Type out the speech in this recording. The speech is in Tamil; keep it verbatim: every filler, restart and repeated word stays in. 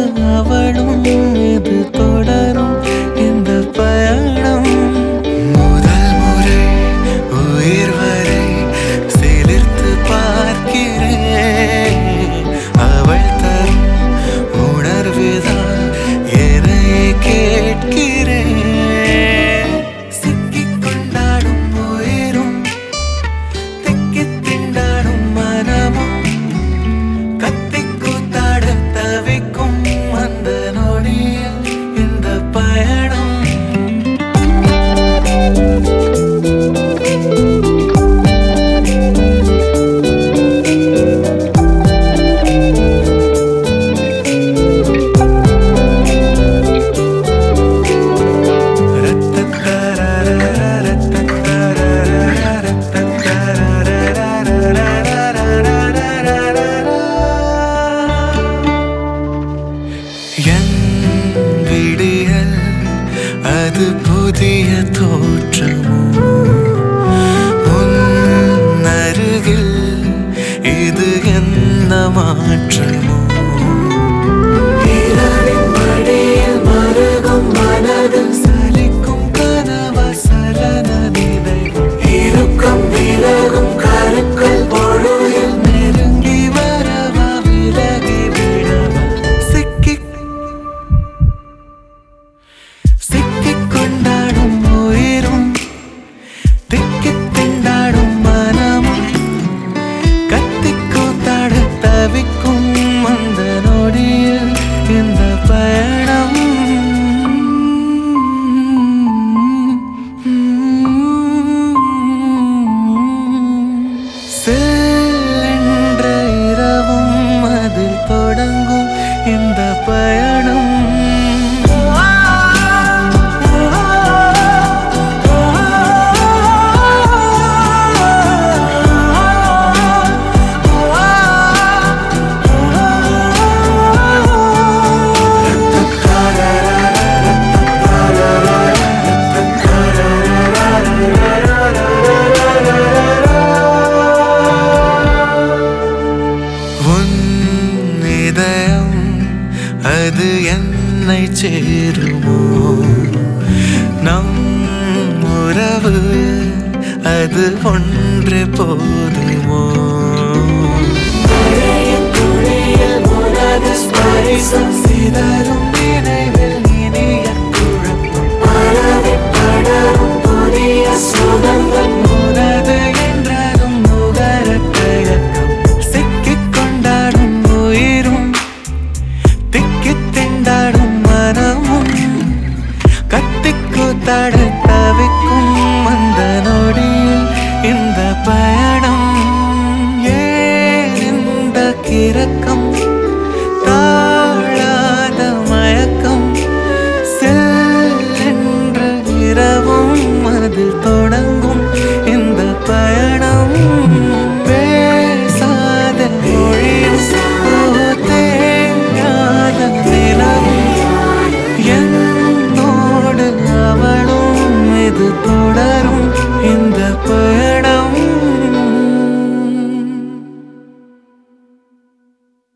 அவளும் இது தொடரும் இந்த பயணம். முதல் முறை உயிர் வரை சிலிர்த்து பார்க்கிறேன். அவள் தரும் உணர்வுதான் என்னை கேட்கிறேன். சிக்கிக் கொண்டாடும் உயிரும் திக்கித் திண்டாடும் மனமும் கத்திக் கூத்தாட தவிக்கும் அந்த நொடியில் இந்த பயணம். என் விடியல் அது புதிய தோற்றமோ, உன் அருகில் இது என்ன மாற்றமோ. இரவின் மடியில் மருகும் மனதில் சலிக்கும் கனவா சலன நினைவு இருக்கும் விலகும் கருக்கள் பொழுதில் நெருங்கி வரவா விலகி விடவா. சிக்கிக் சிக்கிக் கொண்டாடும் உயிரும் திக்கித் திண்டாடும் மனமும் கத்திக் கூத்தாட தவிக்கும் அந்த நொடியில் இந்த பயணம். சென்ற இரவும் அதில் தொடங்கும் இந்த பயணம். உன் இதயம் அது என்னை சேருமோ, நம் உறவு அது ஒன்று போதுமோ. சிதறும் நினைவில் இனிய குழப்பம் பரவி படரும் புதிய சுகங்கள் உனது என்றதும் நுகர தயக்கம். சிக்கிக் கொண்டாடும் உயிரும் திக்கித் திண்டாடும் மனமும் கத்திக் கூத்தாட தவிக்கும் அந்த நொடியில் இந்த பயணம். ஏன் இந்த கிறக்கம் தாழாத மயக்கம் செல்கின்ற இரவும் அதில் தொடங்கும் இந்த பயணம். பேசாத மொழியும் தேங்காத நிலவும் என்னோடு அவளும் இது தொடரும் இந்த பயணம்.